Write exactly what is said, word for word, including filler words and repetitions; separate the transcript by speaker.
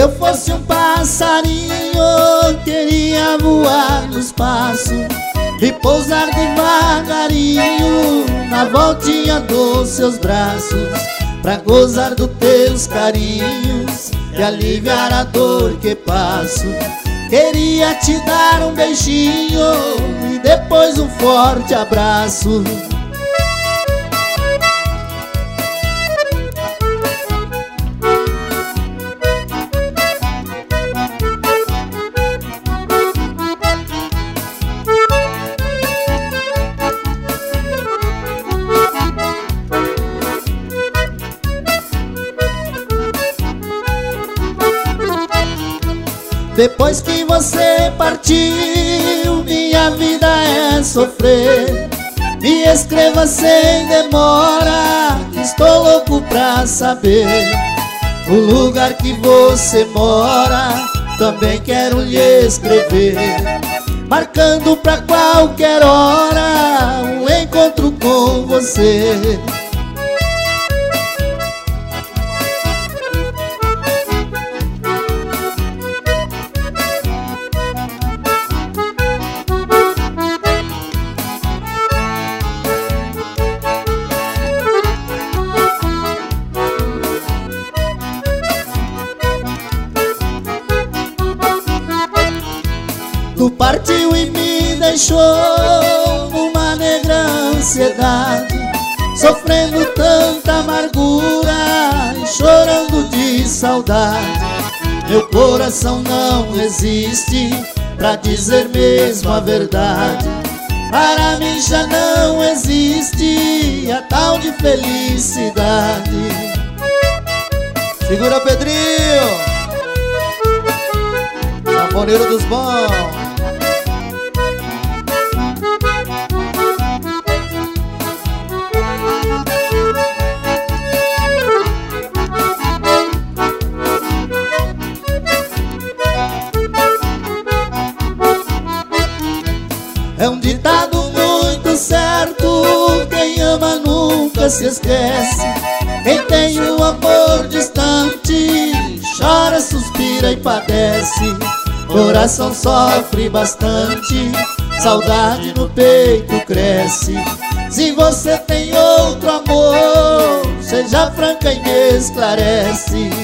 Speaker 1: eu fosse um passarinho, queria voar no espaço e pousar devagarinho na voltinha dos seus braços, pra gozar dos teus carinhos e aliviar a dor que passo. Queria te dar um beijinho e depois um forte abraço. Depois que você partiu, minha vida é sofrer. Me escreva sem demora, que estou louco pra saber o lugar que você mora. Também quero lhe escrever, marcando pra qualquer hora um encontro com você. Tu partiu e me deixou numa negra ansiedade, sofrendo tanta amargura e chorando de saudade. Meu coração não resiste pra dizer mesmo a verdade. Para mim já não existe a tal de felicidade.
Speaker 2: Segura, Pedrinho, sanfoneiro dos bons.
Speaker 1: É um ditado muito certo, quem ama nunca se esquece. Quem tem um amor distante chora, suspira e padece. Coração sofre bastante, saudade no peito cresce. Se você tem outro amor, seja franca e me esclarece.